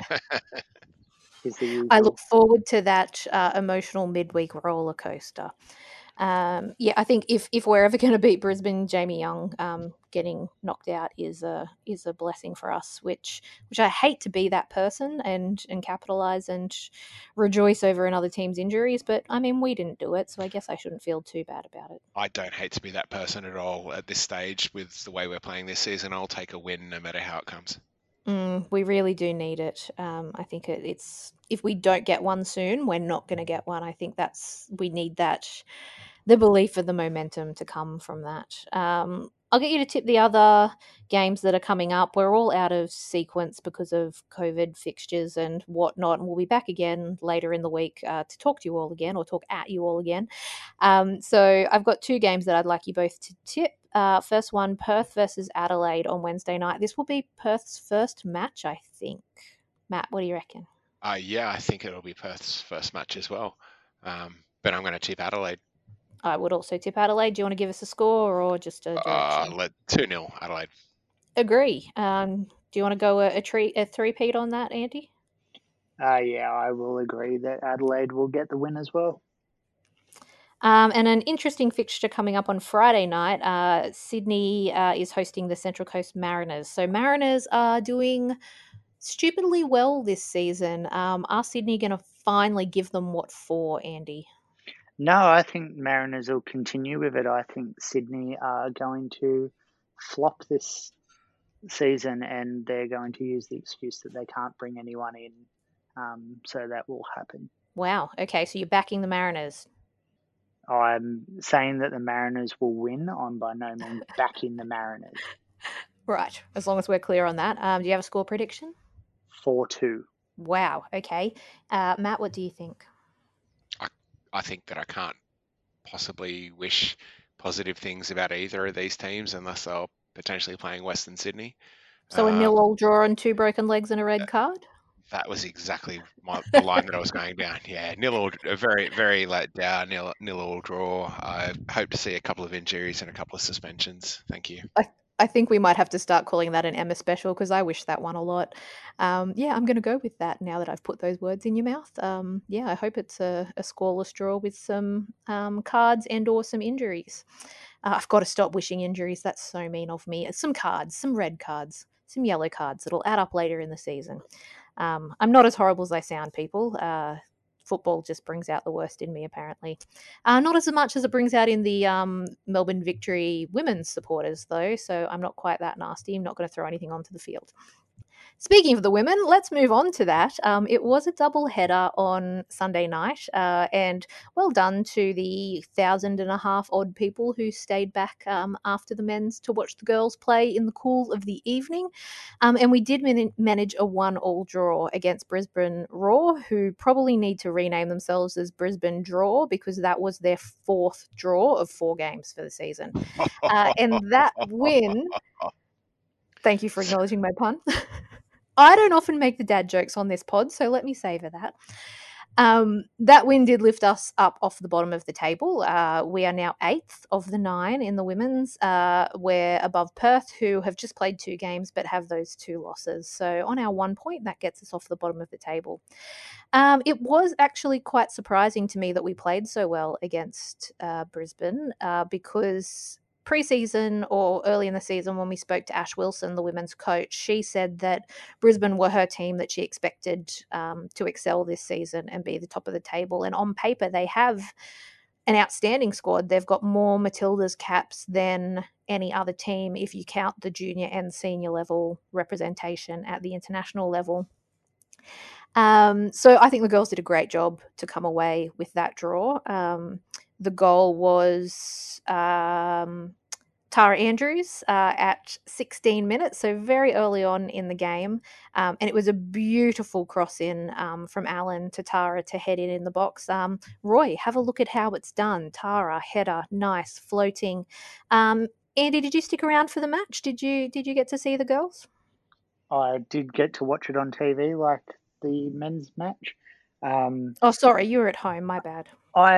usual. I look forward to that emotional midweek roller coaster. I think if we're ever going to beat Brisbane, Jamie Young getting knocked out is a blessing for us. Which I hate to be that person and capitalize and rejoice over another team's injuries, but I mean we didn't do it, so I guess I shouldn't feel too bad about it. I don't hate to be that person at all at this stage with the way we're playing this season. I'll take a win no matter how it comes. We really do need it. I think it's if we don't get one soon, we're not going to get one. I think we need that. The belief of the momentum to come from that. I'll get you to tip the other games that are coming up. We're all out of sequence because of COVID fixtures and whatnot, and we'll be back again later in the week to talk to you all again or talk at you all again. So I've got two games that I'd like you both to tip. First one, Perth versus Adelaide on Wednesday night. This will be Perth's first match, I think. Matt, what do you reckon? I think it'll be Perth's first match as well. But I'm going to tip Adelaide. I would also tip Adelaide. Do you want to give us a score or just a direction? 2-0 Adelaide. Agree. Do you want to go a three-peat on that, Andy? I will agree that Adelaide will get the win as well. And an interesting fixture coming up on Friday night. Sydney is hosting the Central Coast Mariners. So Mariners are doing stupidly well this season. Are Sydney going to finally give them what for, Andy? No, I think Mariners will continue with it. I think Sydney are going to flop this season, and they're going to use the excuse that they can't bring anyone in. So that will happen. Wow. Okay, so you're backing the Mariners. I'm saying that the Mariners will win. I'm by no means backing the Mariners. Right. As long as we're clear on that. Do you have a score prediction? 4-2. Wow. Okay. Matt, what do you think? I think that I can't possibly wish positive things about either of these teams unless they're potentially playing Western Sydney. So a 0-0 draw and 2 broken legs and a red card? That was exactly the line that I was going down. Yeah, a very, very let down, 0-0 draw. I hope to see a couple of injuries and a couple of suspensions. Thank you. I think we might have to start calling that an Emma special because I wish that one a lot. Yeah, I'm going to go with that now that I've put those words in your mouth. Yeah, I hope it's a scoreless draw with some cards and or some injuries. I've got to stop wishing injuries. That's so mean of me. Some cards, some red cards, some yellow cards that'll add up later in the season. I'm not as horrible as I sound, people. Football just brings out the worst in me, apparently. Not as much as it brings out in the Melbourne Victory women's supporters, though, so I'm not quite that nasty. I'm not going to throw anything onto the field. Speaking of the women, let's move on to that. It was a double header on Sunday night, and well done to the 1,500 odd people who stayed back after the men's to watch the girls play in the cool of the evening. And we did manage a 1-1 draw against Brisbane Roar, who probably need to rename themselves as Brisbane Draw because that was their 4th draw of 4 games for the season. And that win... Thank you for acknowledging my pun. I don't often make the dad jokes on this pod, so let me savour that. That win did lift us up off the bottom of the table. We are now 8th of the 9 in the women's. We're above Perth, who have just played 2 games but have those 2 losses. So on our 1 point, that gets us off the bottom of the table. It was actually quite surprising to me that we played so well against Brisbane because pre-season or early in the season when we spoke to Ash Wilson, the women's coach, she said that Brisbane were her team that she expected to excel this season and be the top of the table. And on paper, they have an outstanding squad. They've got more Matildas caps than any other team if you count the junior and senior level representation at the international level. So I think the girls did a great job to come away with that draw. The goal was Tara Andrews at 16 minutes, so very early on in the game. And it was a beautiful cross-in from Alan to Tara to head in the box. Roy, have a look at how it's done. Tara, header, nice, floating. Andy, did you stick around for the match? Did you get to see the girls? I did get to watch it on TV like the men's match. Oh, sorry, you were at home. My bad.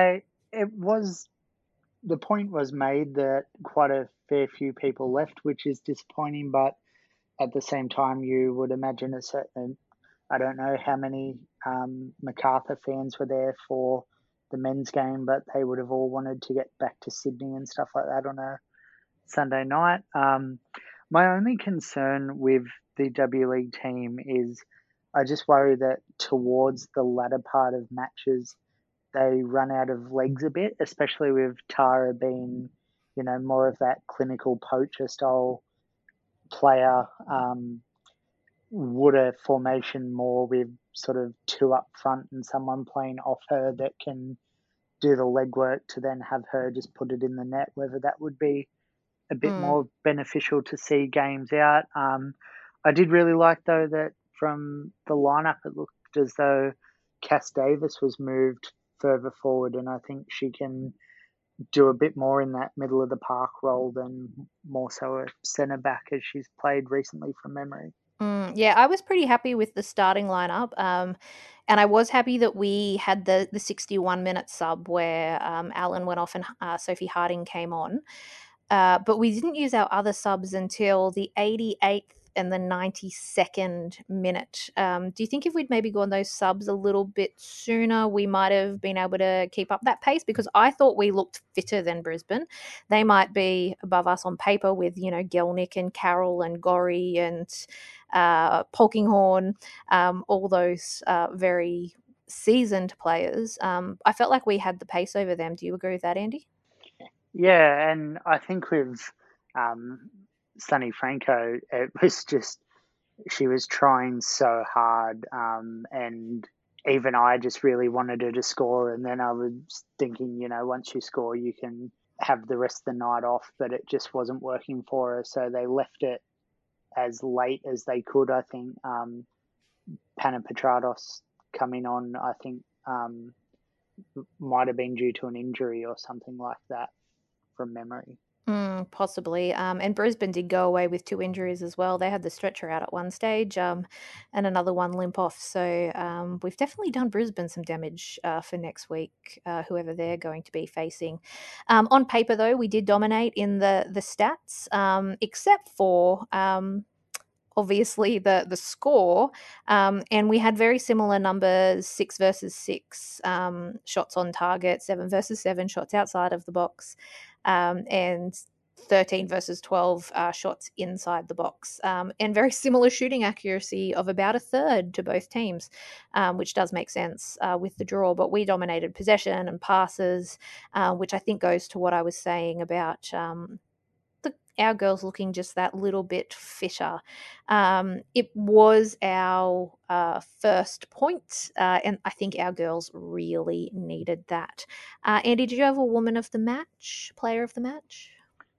The point was made that quite a fair few people left, which is disappointing, but at the same time, you would imagine a certain, I don't know how many MacArthur fans were there for the men's game, but they would have all wanted to get back to Sydney and stuff like that on a Sunday night. My only concern with the W League team is I just worry that towards the latter part of matches, they run out of legs a bit, especially with Tara being, more of that clinical poacher style player. Would a formation more with sort of 2 up front and someone playing off her that can do the legwork to then have her just put it in the net, whether that would be a bit more beneficial to see games out. I did really like, though, that from the lineup, it looked as though Cass Davis was moved further forward, and I think she can do a bit more in that middle of the park role than more so a centre back as she's played recently from memory. Yeah, I was pretty happy with the starting lineup. And I was happy that we had the 61-minute sub where Alan went off and Sophie Harding came on. But we didn't use our other subs until the 88th and the 92nd minute. Do you think if we'd maybe gone those subs a little bit sooner, we might have been able to keep up that pace? Because I thought we looked fitter than Brisbane. They might be above us on paper with, Gelnick and Carroll and Gorry and Polkinghorne, all those very seasoned players. I felt like we had the pace over them. Do you agree with that, Andy? Yeah, and I think with Sunny Franco, it was just, she was trying so hard, and even I just really wanted her to score. And then I was thinking, once you score, you can have the rest of the night off, but it just wasn't working for her. So they left it as late as they could. I think Pana Petrados coming on, I think might have been due to an injury or something like that from memory. Possibly. And Brisbane did go away with 2 injuries as well. They had the stretcher out at one stage, and another one limp off. So we've definitely done Brisbane some damage for next week, whoever they're going to be facing. On paper, though, we did dominate in the stats, except for obviously the score, and we had very similar numbers: 6 versus 6 shots on target, 7 versus 7 shots outside of the box, and 13 versus 12 shots inside the box, and very similar shooting accuracy of about a third to both teams, which does make sense with the draw. But we dominated possession and passes, which I think goes to what I was saying about our girls looking just that little bit fitter. It was our first point, and I think our girls really needed that. Andy, did you have a woman of the match, player of the match?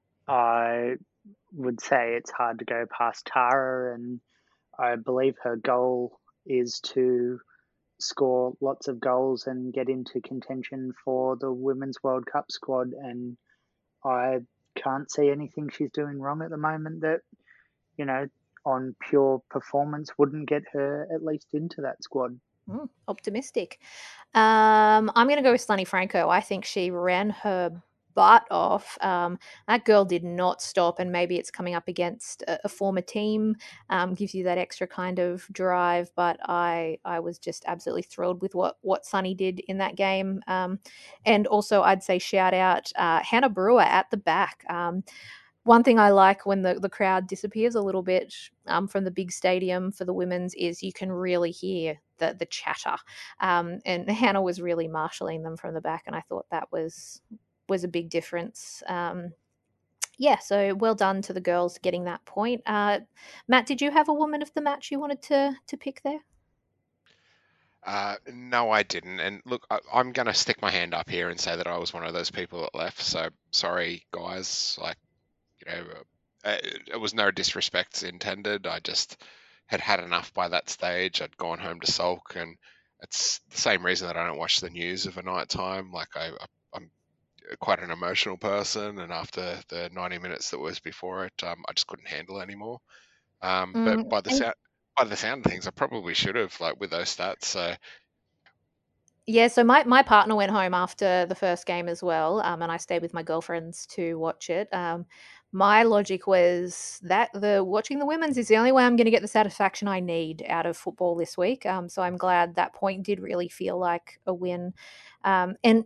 I would say it's hard to go past Tara, and I believe her goal is to score lots of goals and get into contention for the Women's World Cup squad. And I can't see anything she's doing wrong at the moment that, on pure performance wouldn't get her at least into that squad. Optimistic. I'm going to go with Sunny Franco. I think she ran her butt off. That girl did not stop, and maybe it's coming up against a former team, gives you that extra kind of drive. But I was just absolutely thrilled with what Sunny did in that game. And also, I'd say shout out Hannah Brewer at the back. One thing I like when the crowd disappears a little bit from the big stadium for the women's is you can really hear the chatter. And Hannah was really marshalling them from the back, and I thought that was a big difference. Yeah, so well done to the girls getting that point. Matt, did you have a woman of the match you wanted to pick there? No, I didn't. And look, I'm going to stick my hand up here and say that I was one of those people that left. So sorry, guys. Like, it was no disrespect intended. I just had enough by that stage. I'd gone home to sulk, and it's the same reason that I don't watch the news of a night time. Like I'm quite an emotional person, and after the 90 minutes that was before it, I just couldn't handle it anymore. But by the sound of things, I probably should have, like, with those stats. So yeah, so my partner went home after the first game as well, and I stayed with my girlfriends to watch it. My logic was that watching the women's is the only way I'm going to get the satisfaction I need out of football this week. So I'm glad that point did really feel like a win. And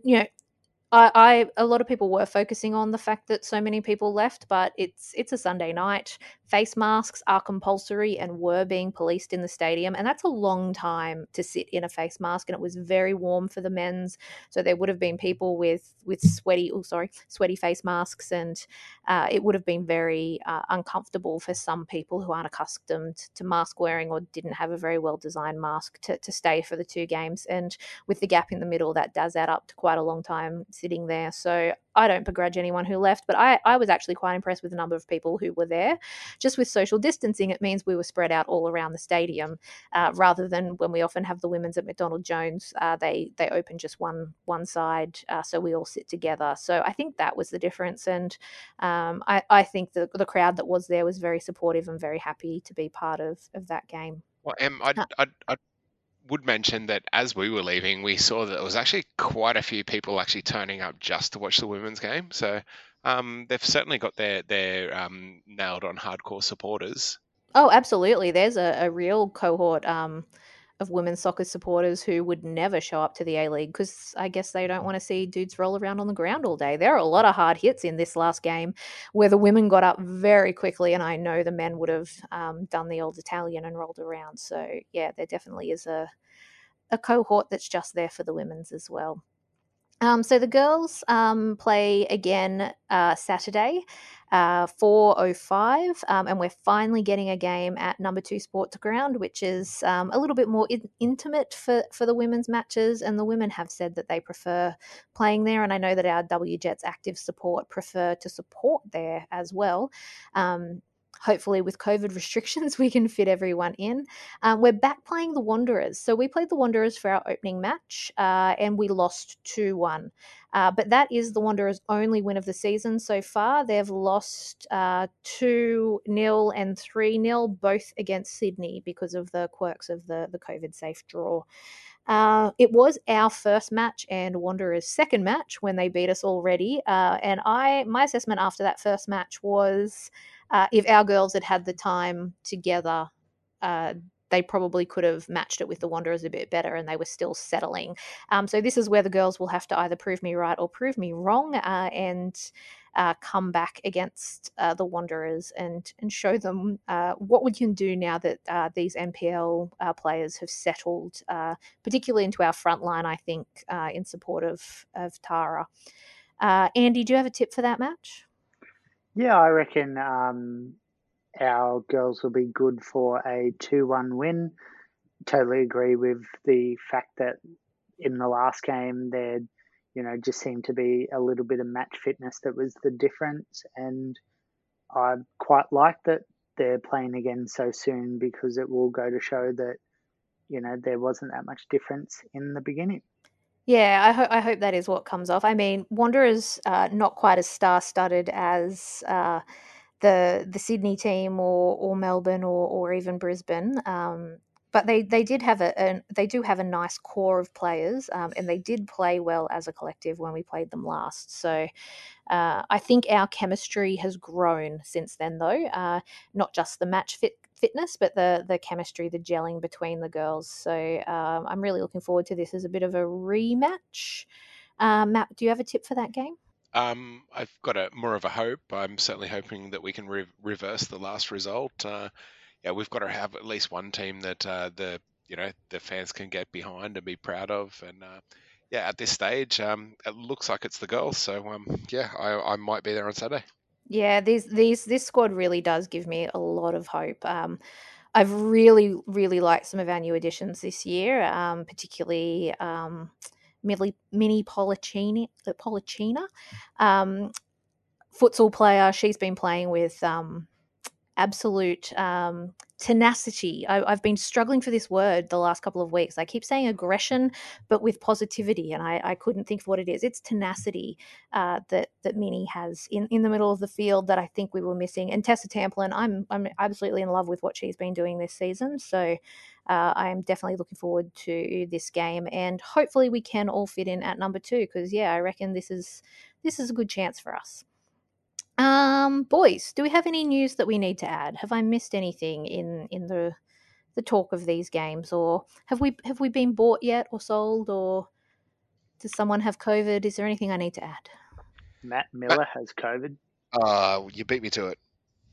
a lot of people were focusing on the fact that so many people left, but it's a Sunday night. Face masks are compulsory and were being policed in the stadium, and that's a long time to sit in a face mask. And it was very warm for the men's, so there would have been people with sweaty face masks, and it would have been very uncomfortable for some people who aren't accustomed to mask wearing or didn't have a very well designed mask to stay for the 2 games. And with the gap in the middle, that does add up to quite a long time sitting there. So I don't begrudge anyone who left, but I was actually quite impressed with the number of people who were there. Just with social distancing, it means we were spread out all around the stadium, rather than when we often have the women's at McDonald Jones. They open just one side, so we all sit together. So I think that was the difference, and I think the crowd that was there was very supportive and very happy to be part of that game. well, I would mention that as we were leaving, we saw that there was actually quite a few people actually turning up just to watch the women's game. So they've certainly got their nailed on hardcore supporters. Oh, absolutely. There's a real cohort of women's soccer supporters who would never show up to the A-League because I guess they don't want to see dudes roll around on the ground all day. There are a lot of hard hits in this last game where the women got up very quickly, and I know the men would have done the old Italian and rolled around. So, yeah, there definitely is a cohort that's just there for the women's as well. So the girls play again Saturday, 4:05, and we're finally getting a game at Number 2 Sports Ground, which is a little bit more intimate for the women's matches, and the women have said that they prefer playing there, and I know that our W Jets active support prefer to support there as well. Hopefully, with COVID restrictions, we can fit everyone in. We're back playing the Wanderers. So we played the Wanderers for our opening match and we lost 2-1. But that is the Wanderers' only win of the season so far. They've lost 2-0 and 3-0, both against Sydney because of the quirks of the COVID safe draw. It was our first match and Wanderers' second match when they beat us already. And my assessment after that first match was if our girls had had the time together, they probably could have matched it with the Wanderers a bit better, and they were still settling. So this is where the girls will have to either prove me right or prove me wrong, and come back against the Wanderers and show them what we can do now that these NPL players have settled, particularly into our front line, I think, in support of Tara. Andy, do you have a tip for that match? Yeah, I reckon our girls will be good for a 2-1 win. Totally agree with the fact that in the last game there, just seemed to be a little bit of match fitness that was the difference. And I quite like that they're playing again so soon because it will go to show that, there wasn't that much difference in the beginning. Yeah, I hope that is what comes off. I mean, Wanderers not quite as star-studded as the Sydney team or Melbourne or even Brisbane. But they did have they do have a nice core of players, and they did play well as a collective when we played them last. So I think our chemistry has grown since then, though. Not just the fitness, but the chemistry, the gelling between the girls. So I'm really looking forward to this as a bit of a rematch. Matt, do you have a tip for that game? I've got more of a hope. I'm certainly hoping that we can reverse the last result. Yeah, we've got to have at least one team that the fans can get behind and be proud of. And yeah, at this stage, it looks like it's the girls. So yeah, I might be there on Saturday. Yeah, this squad really does give me a lot of hope. I've really, really liked some of our new additions this year, particularly Mini Pollicina, futsal player. She's been playing with absolute tenacity. I've been struggling for this word the last couple of weeks. I keep saying aggression, but with positivity, and I couldn't think of what it is. It's tenacity that Minnie has in the middle of the field that I think we were missing. And Tessa Tamplin, I'm absolutely in love with what she's been doing this season. So I'm definitely looking forward to this game, and hopefully we can all fit in at number 2 because yeah, I reckon this is a good chance for us. Boys, do we have any news that we need to add? Have I missed anything in the talk of these games, or have we been bought yet or sold, or does someone have COVID? Is there anything I need to add? Matt Miller has COVID. You beat me to it.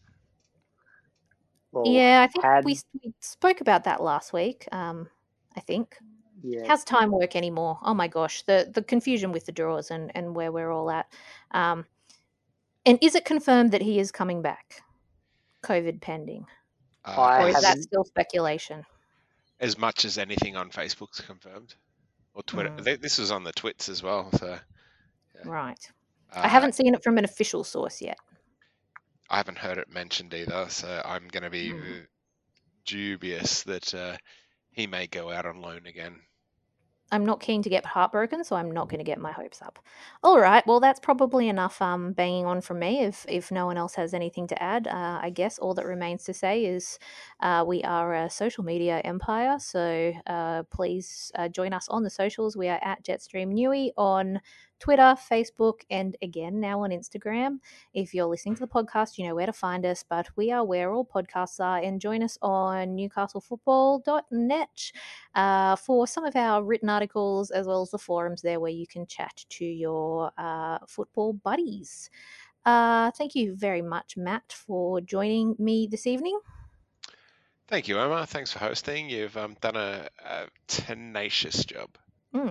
Yeah, I think we spoke about that last week. I think. Yeah. How's time work anymore? Oh my gosh, the confusion with the draws and where we're all at. And is it confirmed that he is coming back? COVID pending. Or is that still speculation? As much as anything on Facebook's confirmed. Or Twitter. This was on the twits as well. So yeah. Right. I haven't seen it from an official source yet. I haven't heard it mentioned either, so I'm going to be dubious that he may go out on loan again. I'm not keen to get heartbroken, so I'm not going to get my hopes up. All right, well, that's probably enough banging on from me. If no one else has anything to add, I guess all that remains to say is we are a social media empire, so please join us on the socials. We are at Jetstream Newey on Twitter, Facebook, and again now on Instagram. If you're listening to the podcast, you know where to find us, but we are where all podcasts are, and join us on newcastlefootball.net for some of our written articles as well as the forums there where you can chat to your football buddies. Thank you very much, Matt, for joining me this evening. Thank you, Emma. Thanks for hosting. You've done a tenacious job.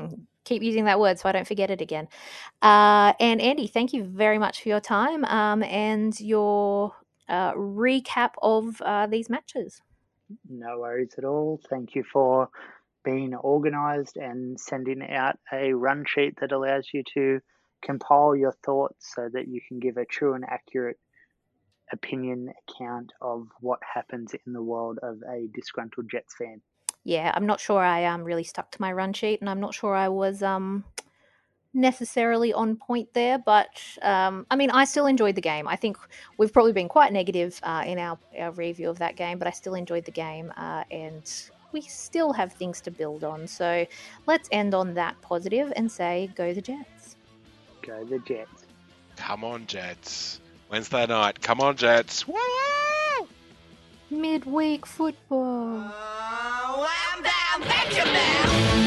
keep using that word so I don't forget it again. And Andy, thank you very much for your time and your recap of these matches. No worries at all. Thank you for being organised and sending out a run sheet that allows you to compile your thoughts so that you can give a true and accurate opinion account of what happens in the world of a disgruntled Jets fan. Yeah, I'm not sure I really stuck to my run sheet, and I'm not sure I was necessarily on point there, but I mean, I still enjoyed the game. I think we've probably been quite negative in our review of that game, but I still enjoyed the game, and we still have things to build on. So let's end on that positive and say, go the Jets. Go the Jets. Come on, Jets. Wednesday night. Come on, Jets. Woo! Midweek football. Oh, I'm down, bet you now.